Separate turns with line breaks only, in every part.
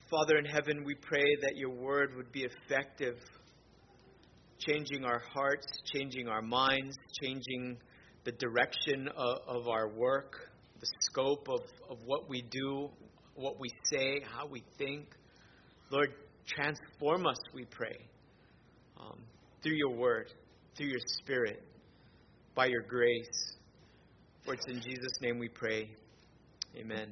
Father in heaven, we pray that your word would be effective, changing our hearts, changing our minds, changing the direction of our work, the scope of what we do, what we say, how we think. Lord, transform us, we pray, through your word, through your spirit, by your grace. For it's in Jesus' name we pray. Amen.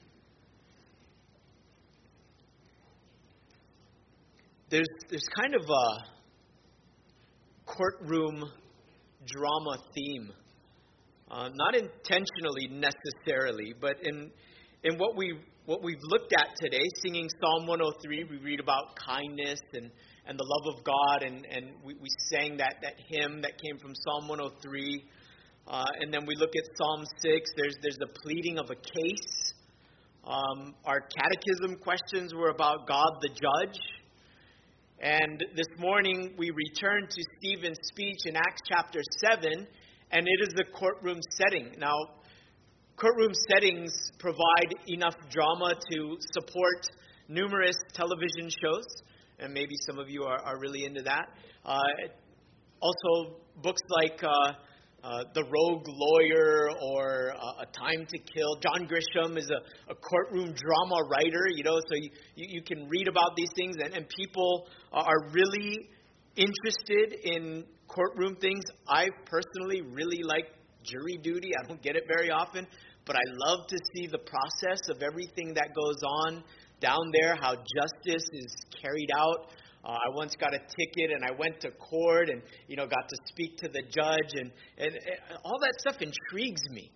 There's kind of a courtroom drama theme, not intentionally necessarily, but in what we've looked at today, singing Psalm 103, we read about kindness and the love of God, and we sang that hymn that came from Psalm 103, and then we look at Psalm 6. There's the pleading of a case. Our catechism questions were about God the judge. And this morning we return to Stephen's speech in Acts chapter 7, and it is the courtroom setting. Now, courtroom settings provide enough drama to support numerous television shows, and maybe some of you are really into that. Also, books like The Rogue Lawyer or A Time to Kill. John Grisham is a courtroom drama writer, so you can read about these things, and people are really interested in courtroom things. I personally really like jury duty. I don't get it very often, but I love to see the process of everything that goes on down there, how justice is carried out. I once got a ticket and I went to court and, got to speak to the judge and all that stuff intrigues me.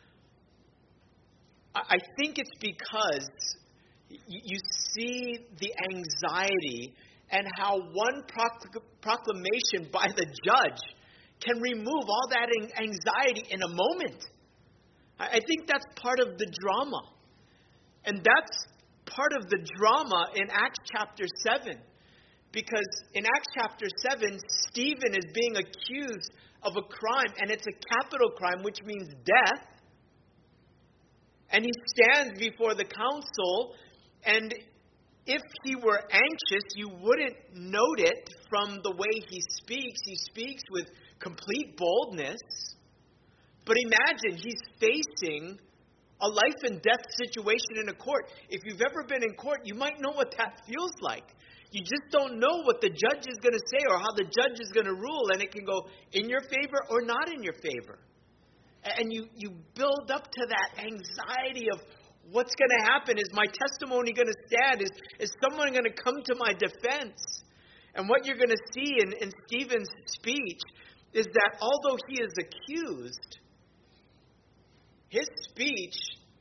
I think it's because you see the anxiety and how one proclamation by the judge can remove all that anxiety in a moment. I think that's part of the drama. And that's part of the drama in Acts chapter 7. Because in Acts chapter 7, Stephen is being accused of a crime, and it's a capital crime, which means death. And he stands before the council, and if he were anxious, you wouldn't note it from the way he speaks. He speaks with complete boldness. But imagine, he's facing a life and death situation in a court. If you've ever been in court, you might know what that feels like. You just don't know what the judge is going to say or how the judge is going to rule, and it can go in your favor or not in your favor. And you build up to that anxiety of what's going to happen. Is my testimony going to stand? Is someone going to come to my defense? And what you're going to see in Stephen's speech is that although he is accused, his speech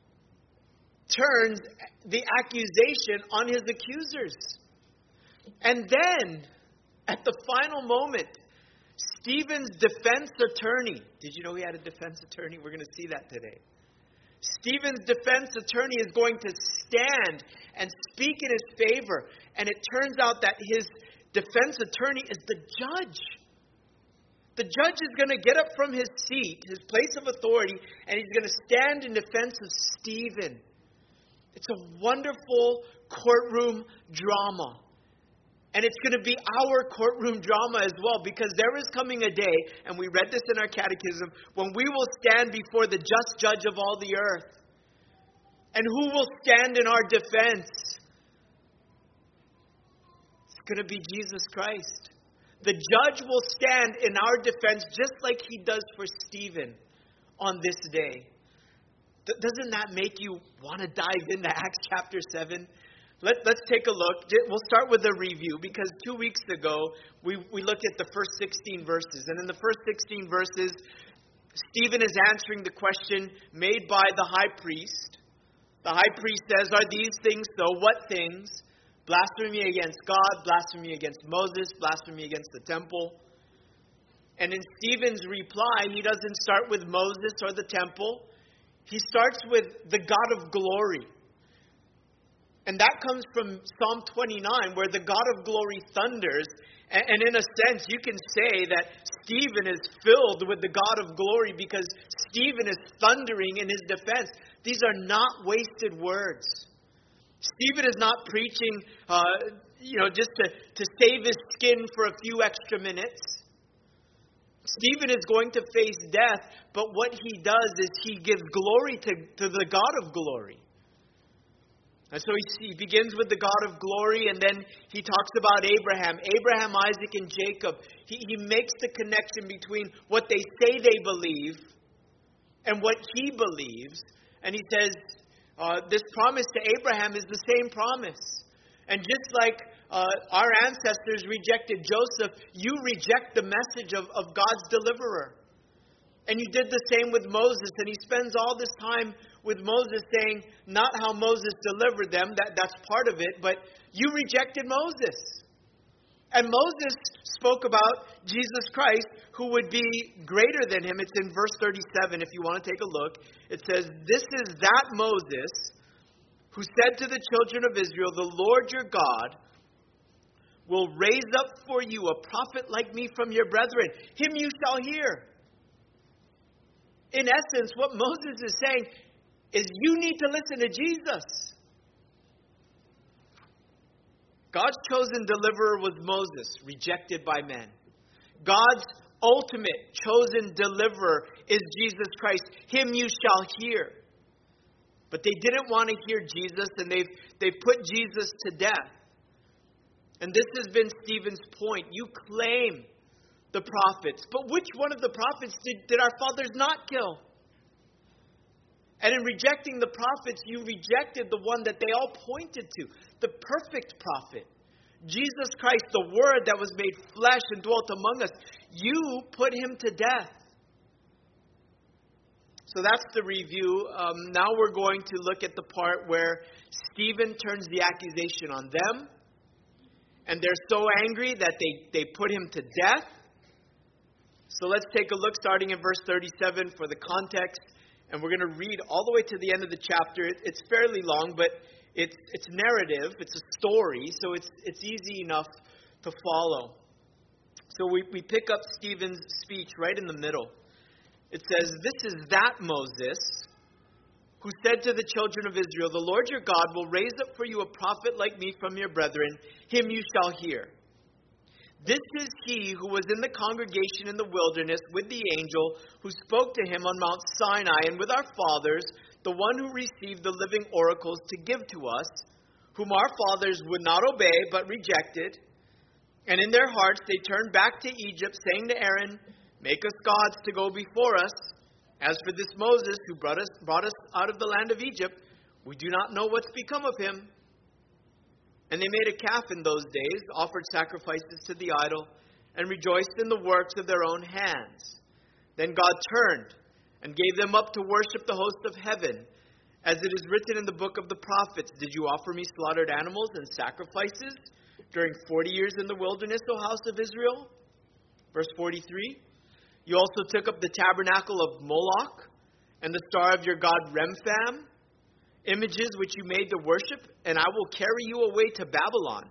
turns the accusation on his accusers. And then, at the final moment, Stephen's defense attorney, did you know he had a defense attorney? We're going to see that today. Stephen's defense attorney is going to stand and speak in his favor. And it turns out that his defense attorney is the judge. The judge is going to get up from his seat, his place of authority, and he's going to stand in defense of Stephen. It's a wonderful courtroom drama. And it's going to be our courtroom drama as well, because there is coming a day, and we read this in our catechism, when we will stand before the just judge of all the earth. And who will stand in our defense? It's going to be Jesus Christ. The judge will stand in our defense just like he does for Stephen on this day. Doesn't that make you want to dive into Acts chapter 7? Let's take a look. We'll start with a review, because 2 weeks ago we looked at the first 16 verses. And in the first 16 verses, Stephen is answering the question made by the high priest. The high priest says, "Are these things so? What things? Blasphemy against God, blasphemy against Moses, blasphemy against the temple." And in Stephen's reply, he doesn't start with Moses or the temple. He starts with the God of glory. And that comes from Psalm 29, where the God of glory thunders. And in a sense, you can say that Stephen is filled with the God of glory because Stephen is thundering in his defense. These are not wasted words. Stephen is not preaching, just to save his skin for a few extra minutes. Stephen is going to face death, but what he does is he gives glory to the God of glory. And so he begins with the God of glory, and then he talks about Abraham, Isaac, and Jacob. He makes the connection between what they say they believe and what he believes. And he says, this promise to Abraham is the same promise. And just like our ancestors rejected Joseph, you reject the message of God's deliverer. And you did the same with Moses. And he spends all this time with Moses saying, not how Moses delivered them, that's part of it, but you rejected Moses. And Moses spoke about Jesus Christ, who would be greater than him. It's in verse 37, if you want to take a look. It says, this is that Moses who said to the children of Israel, the Lord your God will raise up for you a prophet like me from your brethren. Him you shall hear. In essence, what Moses is saying is you need to listen to Jesus. God's chosen deliverer was Moses, rejected by men. God's ultimate chosen deliverer is Jesus Christ. Him you shall hear. But they didn't want to hear Jesus, and they've put Jesus to death. And this has been Stephen's point. You claim the prophets, but which one of the prophets did our fathers not kill? And in rejecting the prophets, you rejected the one that they all pointed to, the perfect prophet, Jesus Christ, the Word that was made flesh and dwelt among us. You put him to death. So that's the review. Now we're going to look at the part where Stephen turns the accusation on them, and they're so angry that they put him to death. So let's take a look starting in verse 37 for the context. And we're going to read all the way to the end of the chapter. It's fairly long, but it's narrative. It's a story, so it's easy enough to follow. So we pick up Stephen's speech right in the middle. It says, this is that Moses who said to the children of Israel, the Lord your God will raise up for you a prophet like me from your brethren. Him you shall hear. This is he who was in the congregation in the wilderness with the angel who spoke to him on Mount Sinai, and with our fathers, the one who received the living oracles to give to us, whom our fathers would not obey but rejected. And in their hearts they turned back to Egypt, saying to Aaron, make us gods to go before us. As for this Moses who brought us out of the land of Egypt, we do not know what's become of him. And they made a calf in those days, offered sacrifices to the idol, and rejoiced in the works of their own hands. Then God turned and gave them up to worship the host of heaven. As it is written in the book of the prophets, did you offer me slaughtered animals and sacrifices during 40 years in the wilderness, O house of Israel? Verse 43, you also took up the tabernacle of Moloch and the star of your god Remphan, images which you made to worship, and I will carry you away to Babylon.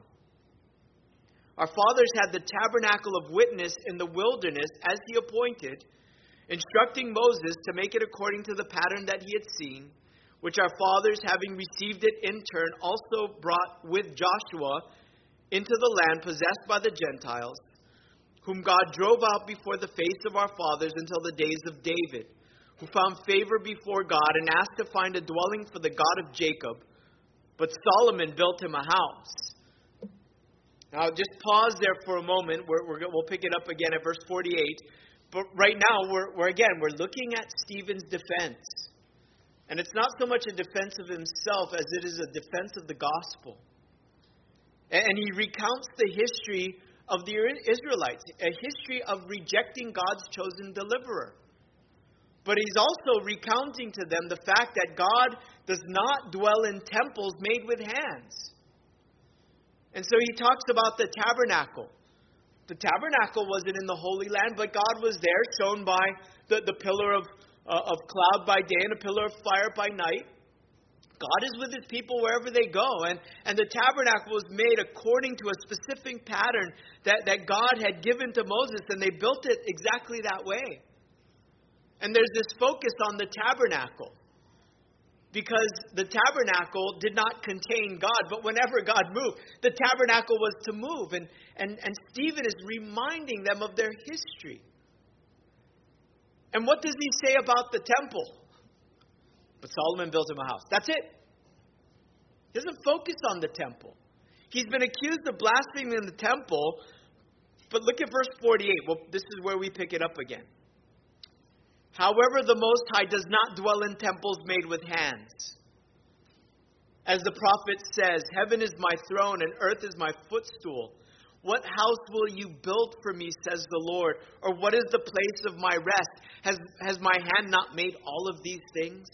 Our fathers had the tabernacle of witness in the wilderness as he appointed, instructing Moses to make it according to the pattern that he had seen, which our fathers, having received it in turn, also brought with Joshua into the land possessed by the Gentiles, whom God drove out before the face of our fathers until the days of David, who found favor before God and asked to find a dwelling for the God of Jacob. But Solomon built him a house. Now, just pause there for a moment. We'll pick it up again at verse 48. But right now, we're looking at Stephen's defense. And it's not so much a defense of himself as it is a defense of the gospel. And he recounts the history of the Israelites, a history of rejecting God's chosen deliverer. But he's also recounting to them the fact that God does not dwell in temples made with hands. And so he talks about the tabernacle. The tabernacle wasn't in the Holy Land, but God was there, shown by the pillar of cloud by day and a pillar of fire by night. God is with his people wherever they go. And the tabernacle was made according to a specific pattern that God had given to Moses, and they built it exactly that way. And there's this focus on the tabernacle. because the tabernacle did not contain God, but whenever God moved, the tabernacle was to move. And Stephen is reminding them of their history. And what does he say about the temple? But Solomon built him a house. That's it. He doesn't focus on the temple. He's been accused of blaspheming in the temple. But look at verse 48. Well, this is where we pick it up again. However, the Most High does not dwell in temples made with hands. As the prophet says, heaven is my throne and earth is my footstool. What house will you build for me, says the Lord? Or what is the place of my rest? Has my hand not made all of these things?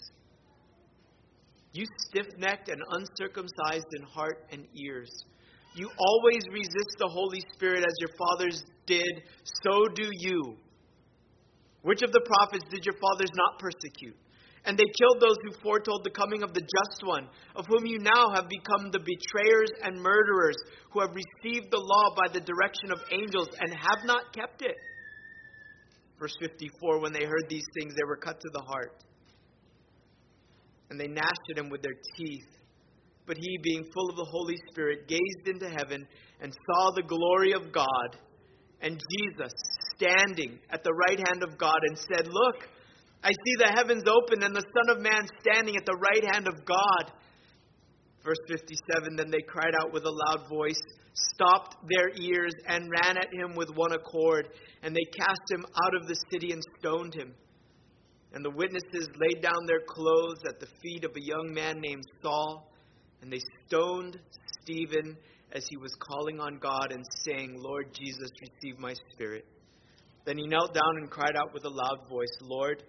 You stiff-necked and uncircumcised in heart and ears. You always resist the Holy Spirit as your fathers did, so do you. Which of the prophets did your fathers not persecute? And they killed those who foretold the coming of the just one, of whom you now have become the betrayers and murderers, who have received the law by the direction of angels and have not kept it. Verse 54, when they heard these things, they were cut to the heart. And they gnashed at him with their teeth. But he, being full of the Holy Spirit, gazed into heaven and saw the glory of God and Jesus standing at the right hand of God, and said, Look, I see the heavens open and the Son of Man standing at the right hand of God. Verse 57, then they cried out with a loud voice, stopped their ears, and ran at him with one accord. And they cast him out of the city and stoned him. And the witnesses laid down their clothes at the feet of a young man named Saul. And they stoned Stephen as he was calling on God and saying, Lord Jesus, receive my spirit. Then he knelt down and cried out with a loud voice, Lord,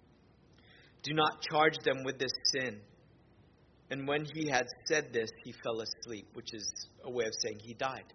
do not charge them with this sin. And when he had said this, he fell asleep, which is a way of saying he died.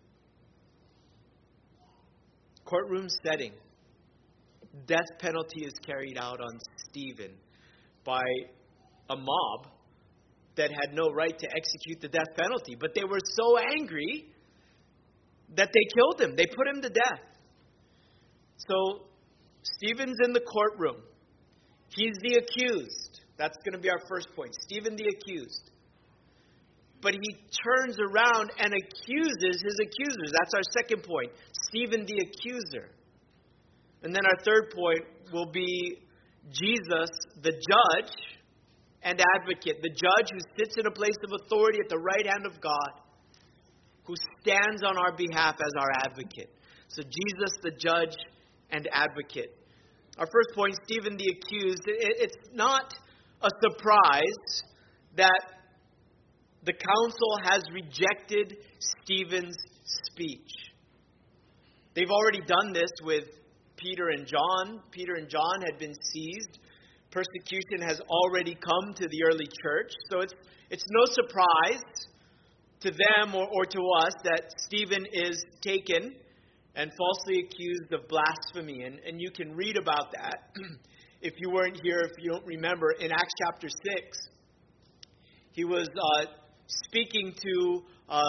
Courtroom setting. Death penalty is carried out on Stephen by a mob that had no right to execute the death penalty. But they were so angry that they killed him. They put him to death. So Stephen's in the courtroom. He's the accused. That's going to be our first point. Stephen the accused. But he turns around and accuses his accusers. That's our second point. Stephen the accuser. And then our third point will be Jesus the judge and advocate. The judge who sits in a place of authority at the right hand of God, who stands on our behalf as our advocate. So Jesus the judge and advocate. Our first point, Stephen the accused. It's not a surprise that the council has rejected Stephen's speech. They've already done this with Peter and John. Peter and John had been seized. Persecution has already come to the early church. So it's no surprise to them or to us that Stephen is taken and falsely accused of blasphemy. And you can read about that if you weren't here, if you don't remember. In Acts chapter 6, he was speaking to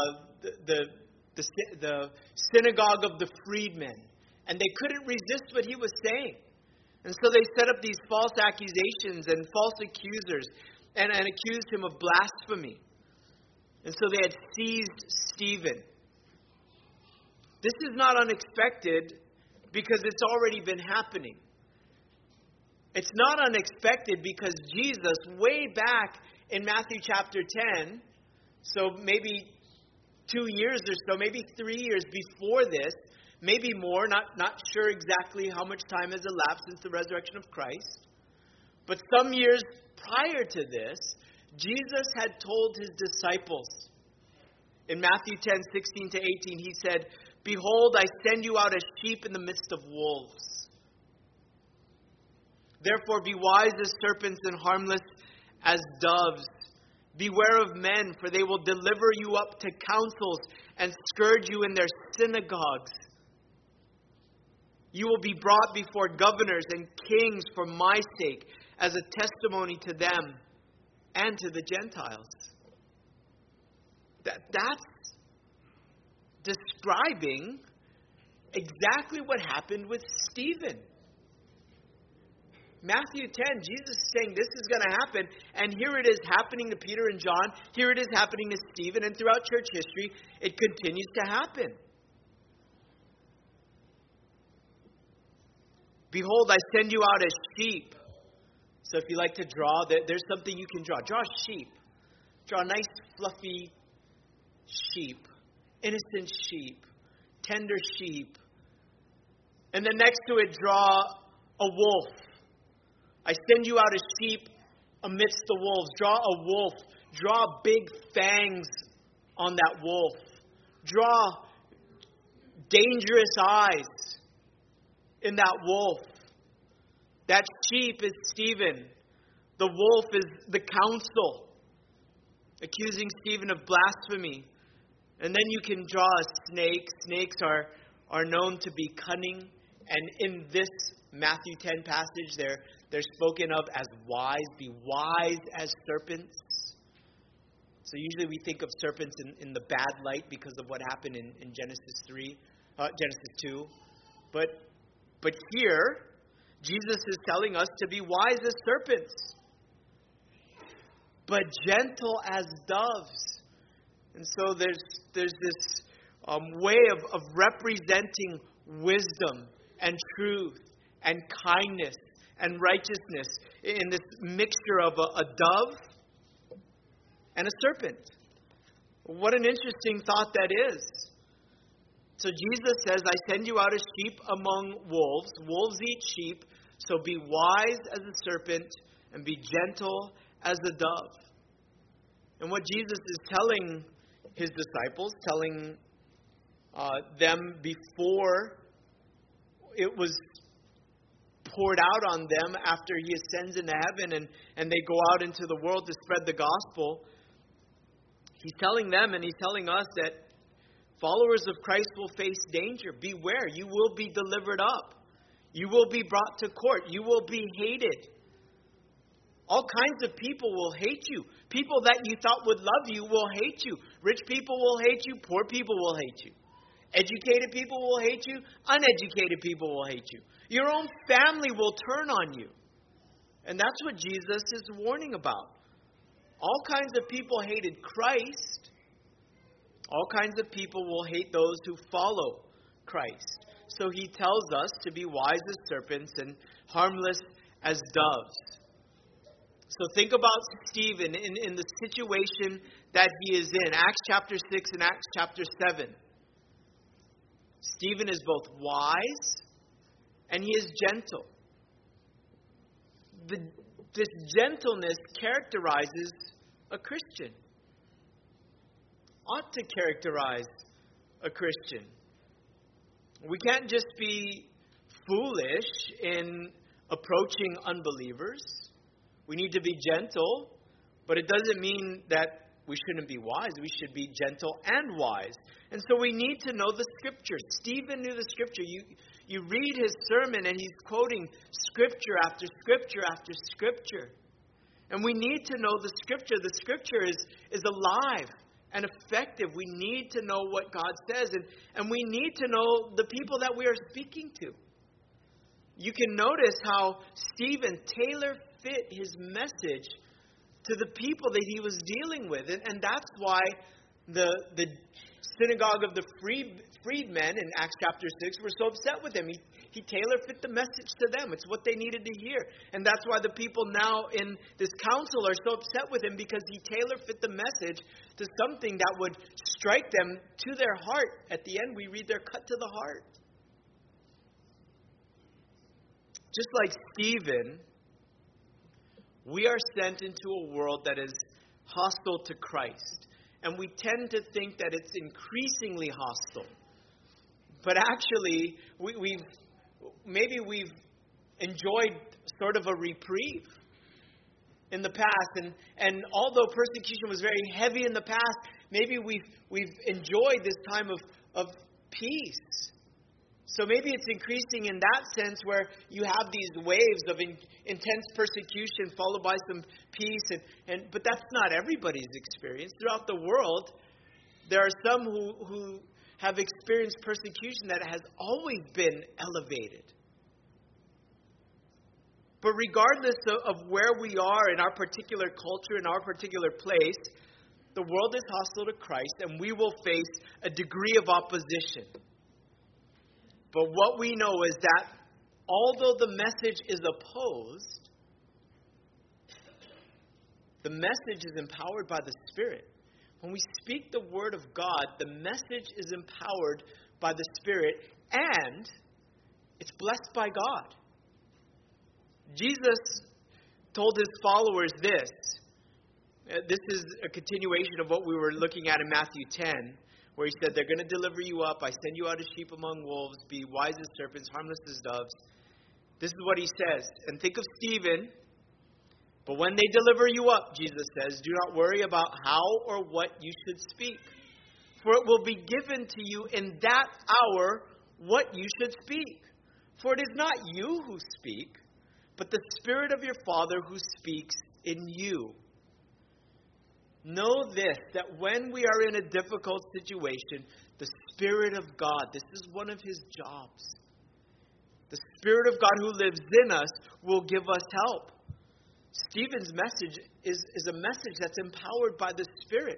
the synagogue of the freedmen. And they couldn't resist what he was saying. And so they set up these false accusations and false accusers and accused him of blasphemy. And so they had seized Stephen. This is not unexpected because it's already been happening. It's not unexpected because Jesus, way back in Matthew chapter 10, so maybe 2 years or so, maybe 3 years before this, maybe more, not sure exactly how much time has elapsed since the resurrection of Christ. But some years prior to this, Jesus had told his disciples, in Matthew 10, 16 to 18, he said, Behold, I send you out as sheep in the midst of wolves. Therefore be wise as serpents and harmless as doves. Beware of men, for they will deliver you up to councils and scourge you in their synagogues. You will be brought before governors and kings for my sake, as a testimony to them and to the Gentiles. That's describing exactly what happened with Stephen. Matthew 10, Jesus is saying this is going to happen, and here it is happening to Peter and John. Here it is happening to Stephen, and throughout church history, it continues to happen. Behold, I send you out as sheep. So if you like to draw, there's something you can draw. Draw a sheep. Draw a nice, fluffy sheep. Innocent sheep. Tender sheep. And then next to it, draw a wolf. I send you out as sheep amidst the wolves. Draw a wolf. Draw big fangs on that wolf. Draw dangerous eyes in that wolf. That sheep is Stephen. The wolf is the council, accusing Stephen of blasphemy. And then you can draw a snake. Snakes are known to be cunning. And in this Matthew 10 passage, they're spoken of as wise. Be wise as serpents. So usually we think of serpents in the bad light because of what happened in Genesis 2. But here, Jesus is telling us to be wise as serpents, but gentle as doves. And so there's this way of representing wisdom and truth and kindness and righteousness in this mixture of a dove and a serpent. What an interesting thought that is. So Jesus says, I send you out as sheep among wolves. Wolves eat sheep, so be wise as a serpent and be gentle as a dove. And what Jesus is telling his disciples, telling them before it was poured out on them after he ascends into heaven and they go out into the world to spread the gospel, he's telling them and he's telling us that followers of Christ will face danger. Beware, you will be delivered up. You will be brought to court. You will be hated. All kinds of people will hate you. People that you thought would love you will hate you. Rich people will hate you. Poor people will hate you. Educated people will hate you. Uneducated people will hate you. Your own family will turn on you. And that's what Jesus is warning about. All kinds of people hated Christ. All kinds of people will hate those who follow Christ. So he tells us to be wise as serpents and harmless as doves. So think about Stephen in the situation that he is in. Acts chapter 6 and Acts chapter 7. Stephen is both wise and he is gentle. This gentleness characterizes a Christian. Ought to characterize a Christian. We can't just be foolish in approaching unbelievers. We need to be gentle, but it doesn't mean that we shouldn't be wise. We should be gentle and wise. And so we need to know the Scripture. Stephen knew the Scripture. You read his sermon and he's quoting Scripture after Scripture after Scripture. And we need to know the Scripture. The Scripture is alive and effective. We need to know what God says. And we need to know the people that we are speaking to. You can notice how Stephen tailor-fit his message to the people that he was dealing with. And that's why the synagogue of the freedmen in Acts chapter 6 were so upset with him. He tailor-fit the message to them. It's what they needed to hear. And that's why the people now in this council are so upset with him, because he tailor-fit the message to something that would strike them to their heart. At the end, we read they're cut to the heart. Just like Stephen, we are sent into a world that is hostile to Christ. And we tend to think that it's increasingly hostile. But actually, we've enjoyed sort of a reprieve in the past. And although persecution was very heavy in the past, maybe we've enjoyed this time of peace. So maybe it's increasing in that sense, where you have these waves of intense persecution followed by some peace. But that's not everybody's experience. Throughout the world, there are some who have experienced persecution that has always been elevated. But regardless of where we are in our particular culture, in our particular place, the world is hostile to Christ, and we will face a degree of opposition. But what we know is that although the message is opposed, the message is empowered by the Spirit. When we speak the Word of God, the message is empowered by the Spirit, and it's blessed by God. Jesus told his followers this. This is a continuation of what we were looking at in Matthew 10, where he said, they're going to deliver you up. I send you out as sheep among wolves. Be wise as serpents, harmless as doves. This is what he says. And think of Stephen. But when they deliver you up, Jesus says, do not worry about how or what you should speak. For it will be given to you in that hour what you should speak. For it is not you who speak, but the Spirit of your Father who speaks in you. Know this, that when we are in a difficult situation, the Spirit of God, this is one of his jobs. The Spirit of God who lives in us will give us help. Stephen's message is a message that's empowered by the Spirit.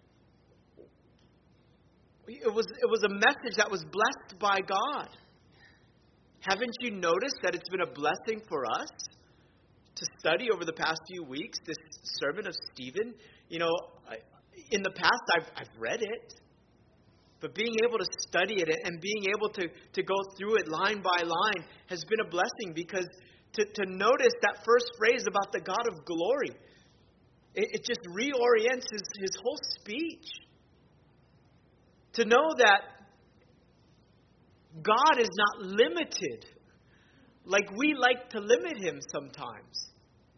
It was a message that was blessed by God. Haven't you noticed that it's been a blessing for us to study over the past few weeks this sermon of Stephen? You know, in the past I've read it, but being able to study it and being able to go through it line by line has been a blessing, because to notice that first phrase about the God of glory, it just reorients his whole speech. To know that God is not limited like we like to limit him sometimes.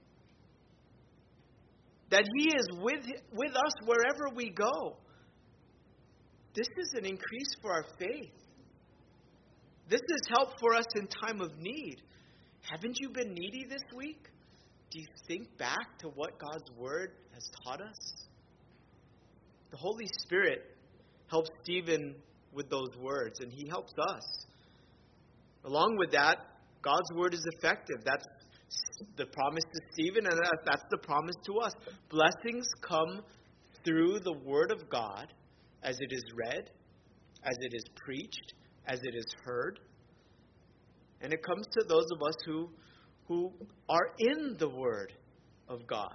That he is with us wherever we go. This is an increase for our faith. This is help for us in time of need. Haven't you been needy this week? Do you think back to what God's Word has taught us? The Holy Spirit helps Stephen with those words, and he helps us. Along with that, God's Word is effective. That's the promise to Stephen, and that's the promise to us. Blessings come through the Word of God as it is read, as it is preached, as it is heard. And it comes to those of us who are in the Word of God.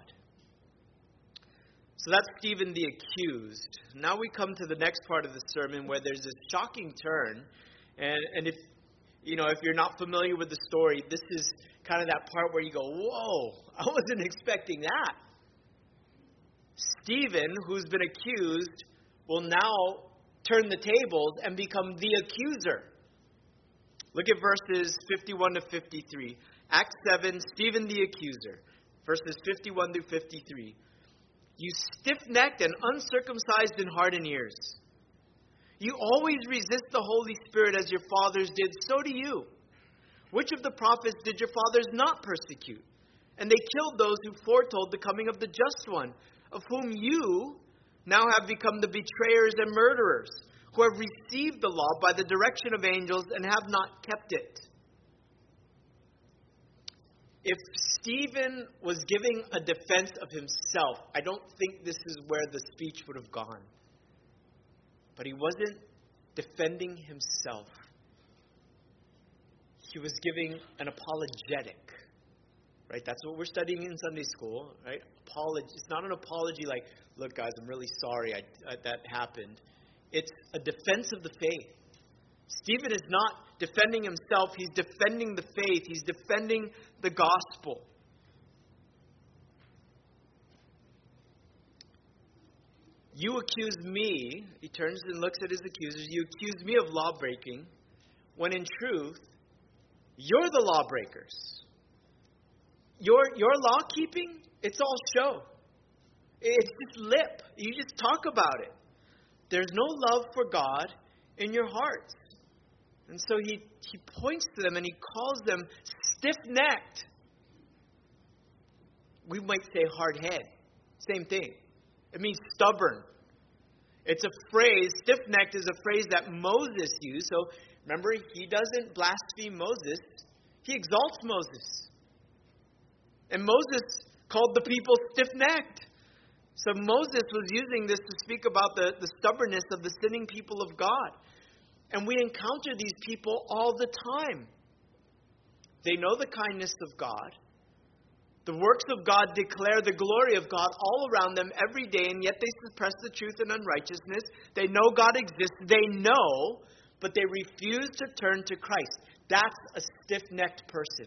So that's Stephen the accused. Now we come to the next part of the sermon where there's this shocking turn. And if you're not familiar with the story, this is kind of that part where you go, whoa, I wasn't expecting that. Stephen, who's been accused, will now turn the tables and become the accuser. Look at verses 51 to 53. Acts 7, Stephen the accuser. Verses 51 through 53. You stiff-necked and uncircumcised in heart and ears. You always resist the Holy Spirit as your fathers did, so do you. Which of the prophets did your fathers not persecute? And they killed those who foretold the coming of the just one, of whom you now have become the betrayers and murderers, who have received the law by the direction of angels and have not kept it. If Stephen was giving a defense of himself, I don't think this is where the speech would have gone. But he wasn't defending himself. He was giving an apologetic. Right? That's what we're studying in Sunday school. Right? It's not an apology like, look guys, I'm really sorry that happened. It's a defense of the faith. Stephen is not defending himself. He's defending the faith. He's defending the gospel. You accuse me, he turns and looks at his accusers, you accuse me of lawbreaking, when in truth, you're the lawbreakers. Your law-keeping, it's all show. It's just lip. You just talk about it. There's no love for God in your hearts. And so he points to them and he calls them stiff-necked. We might say hard-head. Same thing. It means stubborn. It's a phrase, stiff-necked is a phrase that Moses used. So remember, he doesn't blaspheme Moses. He exalts Moses. And Moses called the people stiff-necked. So Moses was using this to speak about the stubbornness of the sinning people of God. And we encounter these people all the time. They know the kindness of God. The works of God declare the glory of God all around them every day, and yet they suppress the truth and unrighteousness. They know God exists. They know, but they refuse to turn to Christ. That's a stiff-necked person.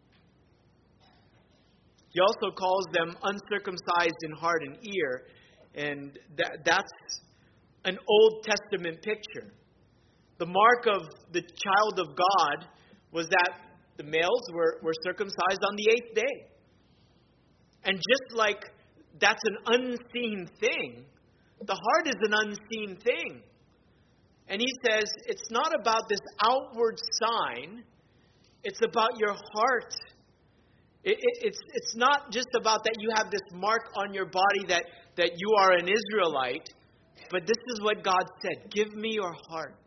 He also calls them uncircumcised in heart and ear, and that's an Old Testament picture. The mark of the child of God was that the males were circumcised on the 8th day. And just like that's an unseen thing, the heart is an unseen thing. And he says it's not about this outward sign, it's about your heart. It's not just about that you have this mark on your body that you are an Israelite, but this is what God said, give me your heart.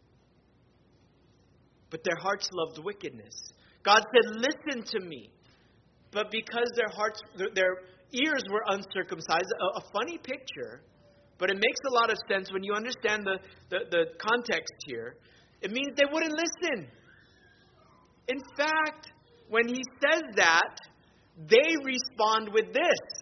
But their hearts loved wickedness. God said, listen to me. But because their ears were uncircumcised, a funny picture, but it makes a lot of sense when you understand the context here. It means they wouldn't listen. In fact, when he says that, they respond with this.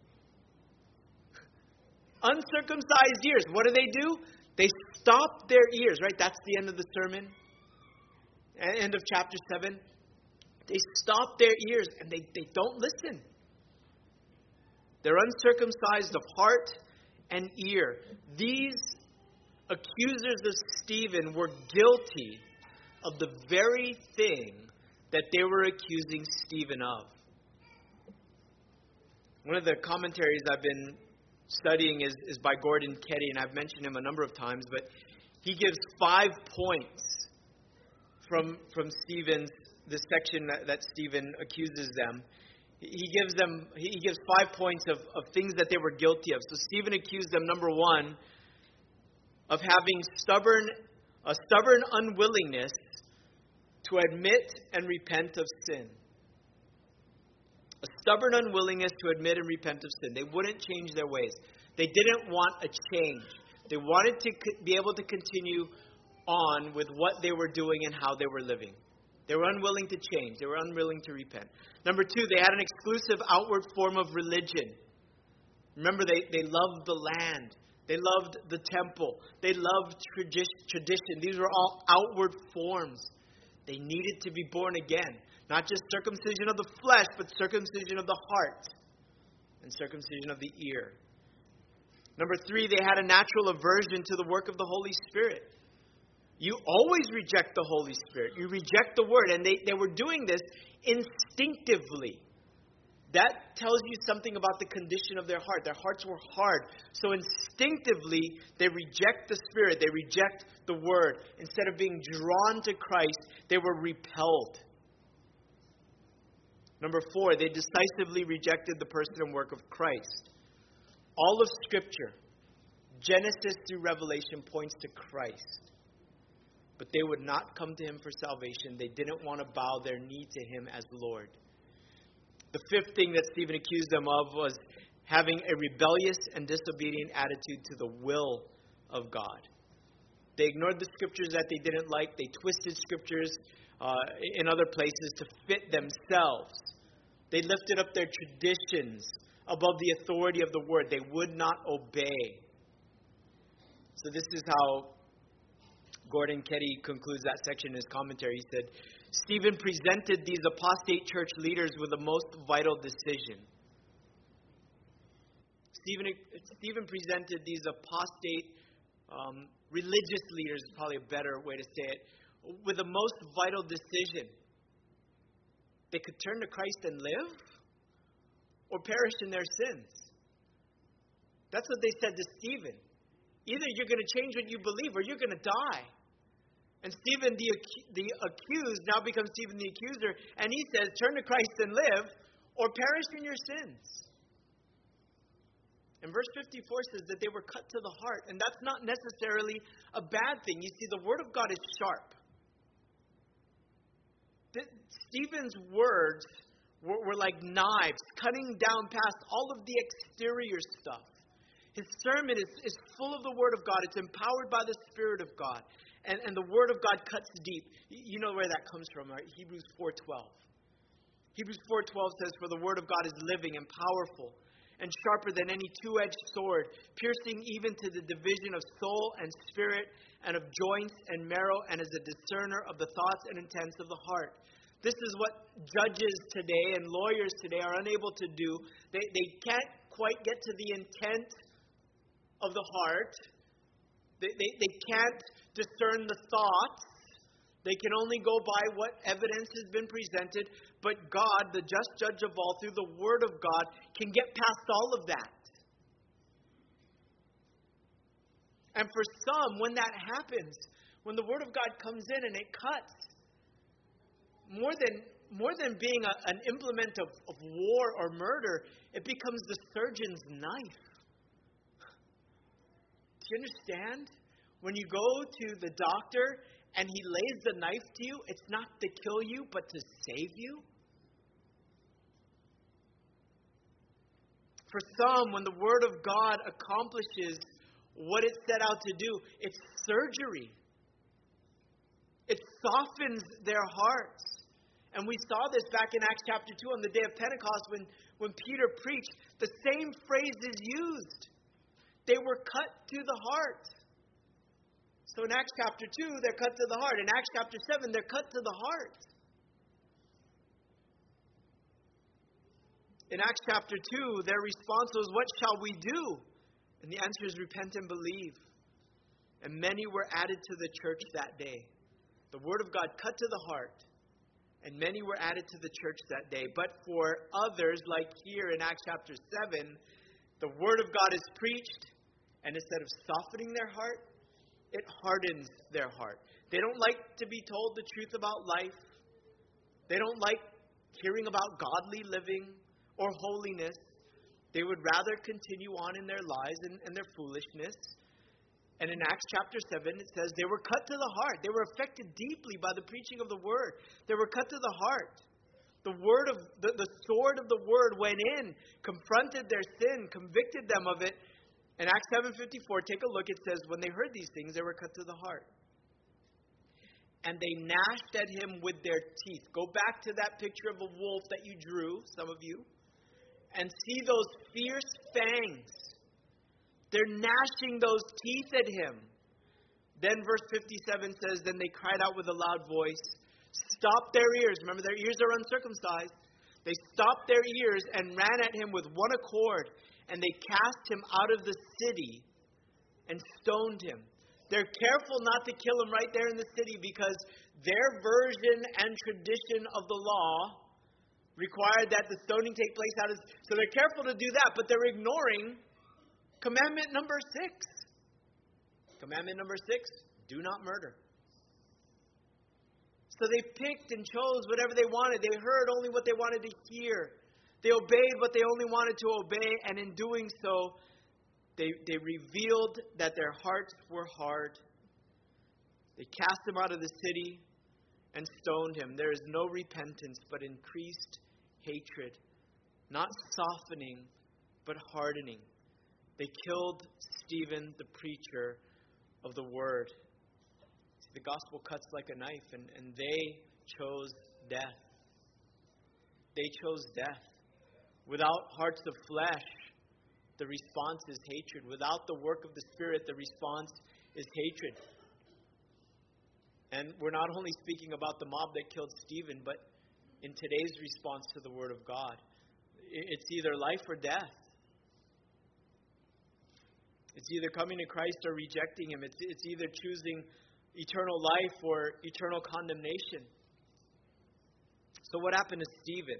Uncircumcised ears. What do? They stop their ears, right? That's the end of the sermon. End of chapter 7. They stop their ears and they don't listen. They're uncircumcised of heart and ear. These accusers of Stephen were guilty of the very thing that they were accusing Stephen of. One of the commentaries I've been studying is by Gordon Ketty, and I've mentioned him a number of times, but he gives 5 points from Stephen's, this section that Stephen accuses them. He gives 5 points of things that they were guilty of. So Stephen accused them, number 1, of having a stubborn unwillingness to admit and repent of sin. A stubborn unwillingness to admit and repent of sin. They wouldn't change their ways. They didn't want a change. They wanted to be able to continue on with what they were doing and how they were living. They were unwilling to change. They were unwilling to repent. Number 2, they had an exclusive outward form of religion. Remember, they loved the land. They loved the temple. They loved tradition. These were all outward forms. They needed to be born again. Not just circumcision of the flesh, but circumcision of the heart and circumcision of the ear. Number 3, they had a natural aversion to the work of the Holy Spirit. You always reject the Holy Spirit. You reject the Word. And they were doing this instinctively. That tells you something about the condition of their heart. Their hearts were hard. So instinctively, they reject the Spirit. They reject the Word. Instead of being drawn to Christ, they were repelled. Number 4, they decisively rejected the person and work of Christ. All of Scripture, Genesis through Revelation, points to Christ. But they would not come to Him for salvation. They didn't want to bow their knee to Him as Lord. The 5th thing that Stephen accused them of was having a rebellious and disobedient attitude to the will of God. They ignored the Scriptures that they didn't like. They twisted Scriptures in other places to fit themselves. They lifted up their traditions above the authority of the Word. They would not obey. So this is how Gordon Ketty concludes that section in his commentary. He said, Stephen presented these apostate church leaders with the most vital decision. Stephen presented these apostate religious leaders, is probably a better way to say it, with the most vital decision. They could turn to Christ and live, or perish in their sins. That's what they said to Stephen. Either you're going to change what you believe, or you're going to die. And Stephen, the accused, now becomes Stephen the accuser, and he says, turn to Christ and live, or perish in your sins. And verse 54 says that they were cut to the heart, and that's not necessarily a bad thing. You see, the Word of God is sharp. Stephen's words were like knives, cutting down past all of the exterior stuff. His sermon is full of the Word of God. It's empowered by the Spirit of God. And the Word of God cuts deep. You know where that comes from, right? Hebrews 4:12. Hebrews 4:12 says, "For the Word of God is living and powerful and sharper than any two-edged sword, piercing even to the division of soul and spirit and of joints and marrow, and is a discerner of the thoughts and intents of the heart." This is what judges today and lawyers today are unable to do. They can't quite get to the intent of the heart. They can't discern the thoughts. They can only go by what evidence has been presented. But God, the just judge of all, through the Word of God, can get past all of that. And for some, when that happens, when the Word of God comes in and it cuts, more than being an implement of war or murder, it becomes the surgeon's knife. Do you understand? When you go to the doctor and he lays the knife to you, it's not to kill you, but to save you. For some, when the Word of God accomplishes what it set out to do, it's surgery. It softens their hearts. And we saw this back in Acts chapter 2 on the day of Pentecost when Peter preached. The same phrase is used. They were cut to the heart. So in Acts chapter 2, they're cut to the heart. In Acts chapter 7, they're cut to the heart. In Acts chapter 2, their response was, "What shall we do?" And the answer is, "Repent and believe." And many were added to the church that day. The Word of God cut to the heart. And many were added to the church that day. But for others, like here in Acts chapter 7, the Word of God is preached. And instead of softening their heart, it hardens their heart. They don't like to be told the truth about life. They don't like hearing about godly living or holiness. They would rather continue on in their lies and their foolishness. And in Acts chapter 7, it says they were cut to the heart. They were affected deeply by the preaching of the Word. They were cut to the heart. The sword of the Word went in, confronted their sin, convicted them of it. In Acts 7:54, take a look. It says, when they heard these things, they were cut to the heart. And they gnashed at him with their teeth. Go back to that picture of a wolf that you drew, some of you, and see those fierce fangs. They're gnashing those teeth at him. Then verse 57 says, then they cried out with a loud voice, stopped their ears. Remember, their ears are uncircumcised. They stopped their ears and ran at him with one accord. And they cast him out of the city and stoned him. They're careful not to kill him right there in the city because their version and tradition of the law required that the stoning take place out of... So they're careful to do that, but they're ignoring commandment number 6. Commandment number 6, do not murder. So they picked and chose whatever they wanted. They heard only what they wanted to hear. They obeyed what they only wanted to obey, and in doing so, they revealed that their hearts were hard. They cast him out of the city and stoned him. There is no repentance, but increased hatred. Not softening, but hardening. They killed Stephen, the preacher of the word. See, the gospel cuts like a knife, and they chose death. They chose death. Without hearts of flesh, the response is hatred. Without the work of the Spirit, the response is hatred. And we're not only speaking about the mob that killed Stephen, but in today's response to the Word of God. It's either life or death. It's either coming to Christ or rejecting Him. It's either choosing eternal life or eternal condemnation. So what happened to Stephen?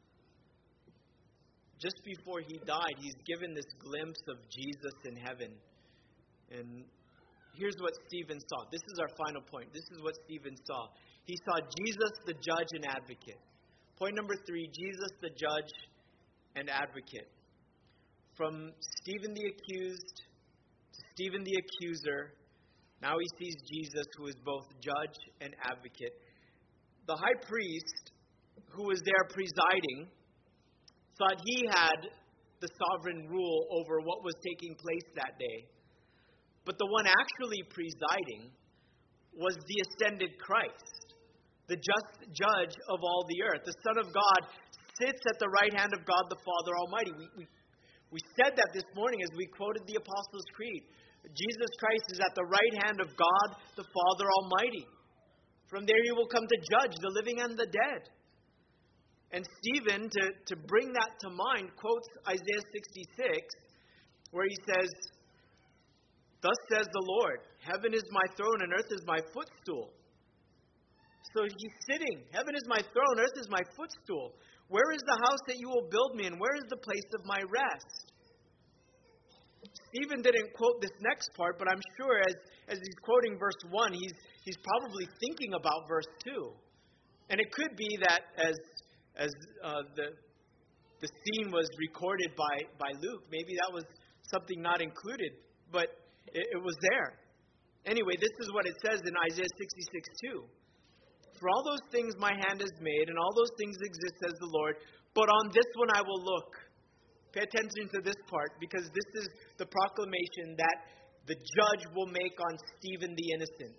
Just before he died, he's given this glimpse of Jesus in heaven. And here's what Stephen saw. This is our final point. This is what Stephen saw. He saw Jesus, the judge and advocate. Point number 3, Jesus, the judge and advocate. From Stephen the accused to Stephen the accuser, now he sees Jesus, who is both judge and advocate. The high priest who was there presiding, thought he had the sovereign rule over what was taking place that day. But the one actually presiding was the ascended Christ, the just judge of all the earth. The Son of God sits at the right hand of God the Father Almighty. We said that this morning as we quoted the Apostles' Creed. Jesus Christ is at the right hand of God the Father Almighty. From there he will come to judge the living and the dead. And Stephen, to bring that to mind, quotes Isaiah 66, where he says, "Thus says the Lord, heaven is my throne and earth is my footstool." So he's sitting. Heaven is my throne, earth is my footstool. Where is the house that you will build me, and where is the place of my rest? Stephen didn't quote this next part, but I'm sure as he's quoting verse 1, he's probably thinking about verse 2. And it could be that as the scene was recorded by Luke, maybe that was something not included, but it was there. Anyway, this is what it says in Isaiah 66:2. "For all those things my hand has made, and all those things exist, says the Lord, but on this one I will look." Pay attention to this part, because this is the proclamation that the judge will make on Stephen the innocent.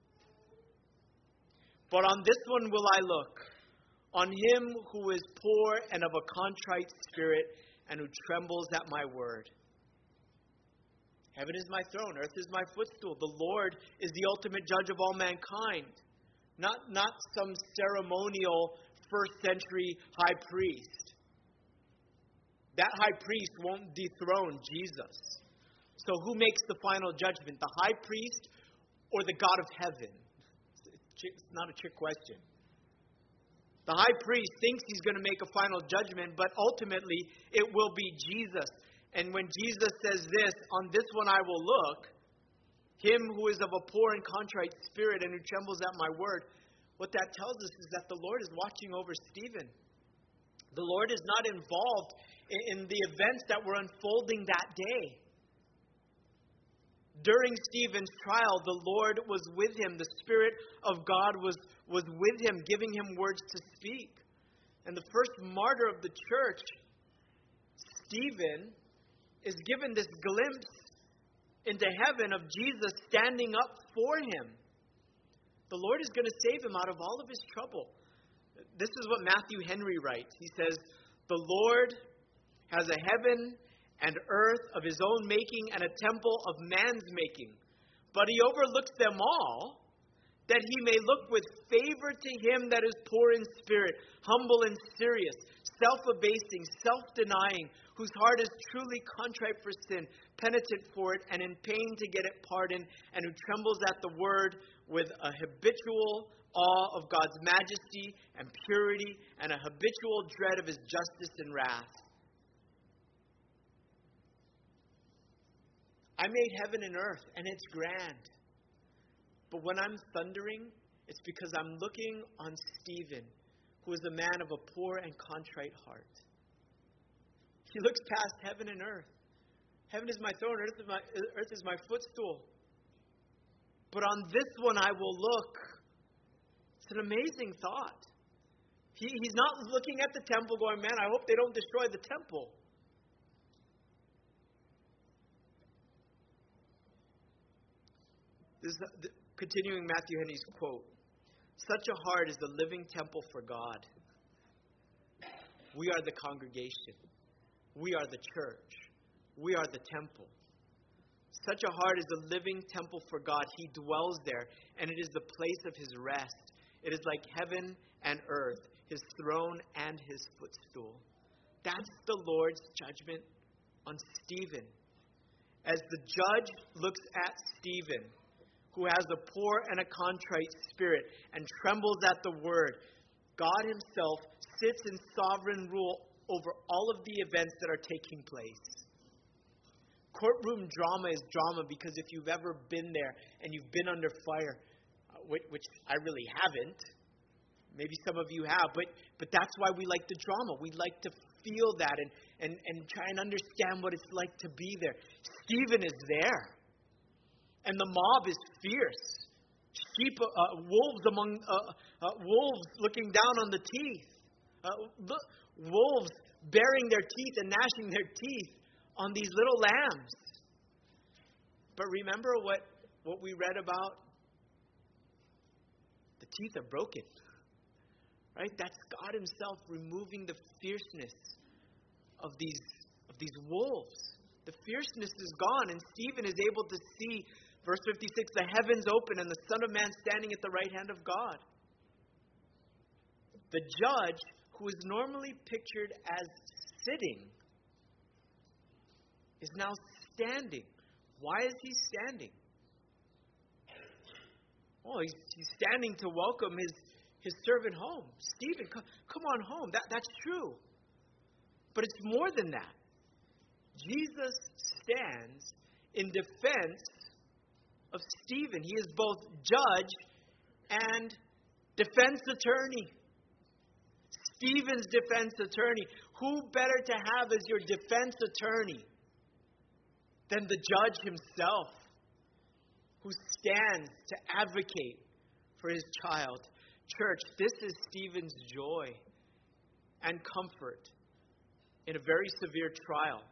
"But on this one will I look, on him who is poor and of a contrite spirit, and who trembles at my word." Heaven is my throne, earth is my footstool. The Lord is the ultimate judge of all mankind. Not some ceremonial first century high priest. That high priest won't dethrone Jesus. So who makes the final judgment? The high priest or the God of heaven? It's not a trick question. The high priest thinks he's going to make a final judgment, but ultimately it will be Jesus. And when Jesus says this, "On this one I will look," him who is of a poor and contrite spirit and who trembles at my word, what that tells us is that the Lord is watching over Stephen. The Lord is not involved in the events that were unfolding that day. During Stephen's trial, the Lord was with him. The Spirit of God was with him, giving him words to speak. And the first martyr of the church, Stephen, is given this glimpse into heaven of Jesus standing up for him. The Lord is going to save him out of all of his trouble. This is what Matthew Henry writes. He says, "The Lord has a heaven and earth of his own making and a temple of man's making. But he overlooks them all, that he may look with favor to him that is poor in spirit, humble and serious, self-abasing, self-denying, whose heart is truly contrite for sin, penitent for it, and in pain to get it pardoned, and who trembles at the word with a habitual awe of God's majesty and purity, and a habitual dread of his justice and wrath." I made heaven and earth, and it's grand. But when I'm thundering, it's because I'm looking on Stephen, who is a man of a poor and contrite heart. He looks past heaven and earth. Heaven is my throne, earth is my footstool. But on this one I will look. It's an amazing thought. He's not looking at the temple going, "Man, I hope they don't destroy the temple." This is continuing Matthew Henry's quote. "Such a heart is the living temple for God. We are the congregation. We are the church. We are the temple. Such a heart is a living temple for God. He dwells there, and it is the place of his rest. It is like heaven and earth, his throne and his footstool." That's the Lord's judgment on Stephen. As the judge looks at Stephen, who has a poor and a contrite spirit and trembles at the word, God himself sits in sovereign rule over all of the events that are taking place. Courtroom drama is drama because if you've ever been there and you've been under fire, which I really haven't, maybe some of you have, but that's why we like the drama. We like to feel that and try and understand what it's like to be there. Stephen is there. And the mob is fierce. Wolves looking down on the teeth. Look, wolves baring their teeth and gnashing their teeth on these little lambs. But remember what we read about? The teeth are broken. Right? That's God himself removing the fierceness of these wolves. The fierceness is gone, and Stephen is able to see, verse 56, the heavens open and the Son of Man standing at the right hand of God. The judge, who is normally pictured as sitting, is now standing. Why is he standing? Oh, he's standing to welcome his servant home. Stephen, come on home. That's true. But it's more than that. Jesus stands in defense of Stephen. He is both judge and defense attorney. Stephen's defense attorney. Who better to have as your defense attorney than the judge himself, who stands to advocate for his child? Church, this is Stephen's joy and comfort in a very severe trial.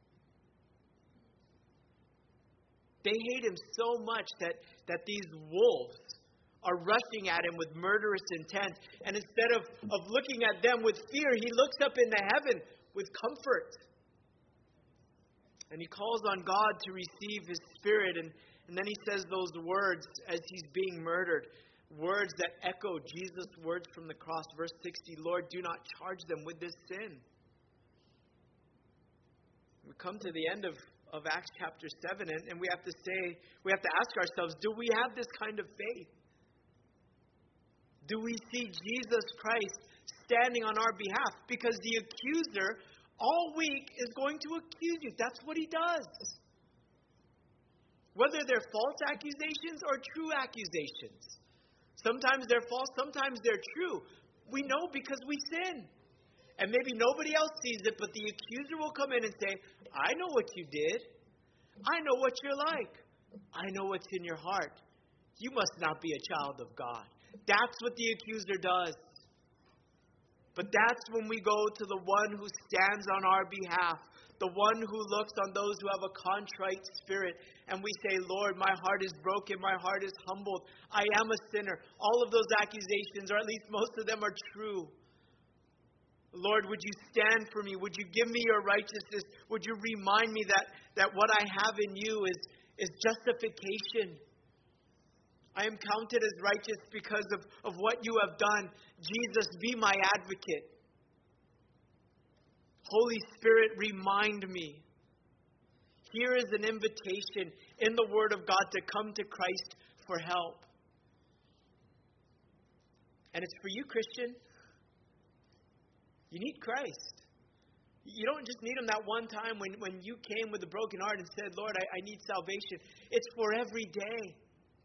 They hate him so much that these wolves are rushing at him with murderous intent. And instead of looking at them with fear, he looks up into heaven with comfort. And he calls on God to receive his spirit. And then he says those words as he's being murdered. Words that echo Jesus' words from the cross. Verse 60, Lord, do not charge them with this sin. We come to the end of Acts chapter 7, and we have to ask ourselves, do we have this kind of faith? Do we see Jesus Christ standing on our behalf? Because the accuser all week is going to accuse you. That's what he does. Whether they're false accusations or true accusations. Sometimes they're false, sometimes they're true. We know because we sin. And maybe nobody else sees it, but the accuser will come in and say, I know what you did. I know what you're like. I know what's in your heart. You must not be a child of God. That's what the accuser does. But that's when we go to the one who stands on our behalf, the one who looks on those who have a contrite spirit, and we say, Lord, my heart is broken, my heart is humbled, I am a sinner. All of those accusations, or at least most of them, are true. Lord, would you stand for me? Would you give me your righteousness? Would you remind me that what I have in you is justification? I am counted as righteous because of what you have done. Jesus, be my advocate. Holy Spirit, remind me. Here is an invitation in the Word of God to come to Christ for help. And it's for you, Christian. You need Christ. You don't just need him that one time when you came with a broken heart and said, Lord, I need salvation. It's for every day.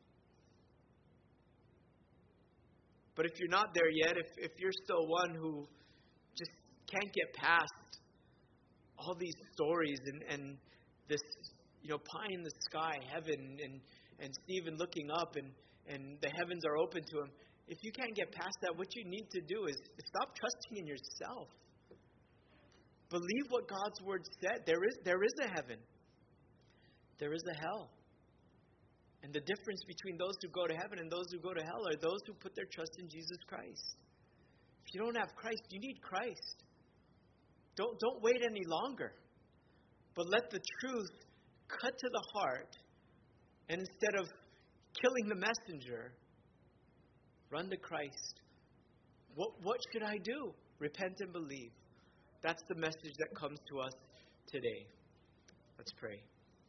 But if you're not there yet, if you're still one who just can't get past all these stories and this, pie in the sky, heaven, and Stephen looking up and the heavens are open to him, if you can't get past that, what you need to do is stop trusting in yourself. Believe what God's word said. There is a heaven. There is a hell. And the difference between those who go to heaven and those who go to hell are those who put their trust in Jesus Christ. If you don't have Christ, you need Christ. Don't wait any longer. But let the truth cut to the heart. And instead of killing the messenger, run to Christ. What should I do? Repent and believe. That's the message that comes to us today. Let's pray.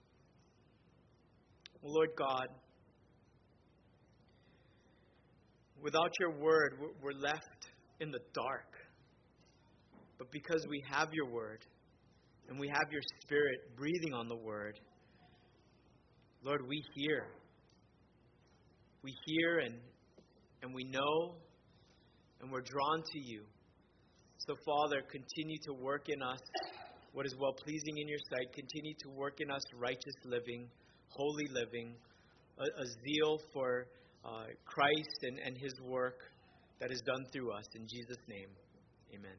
Well, Lord God, without your word, we're left in the dark. But because we have your word, and we have your Spirit breathing on the word, Lord, we hear. We hear and we know, and we're drawn to you. So, Father, continue to work in us what is well-pleasing in your sight. Continue to work in us righteous living, holy living, a zeal for Christ and his work that is done through us. In Jesus' name, Amen.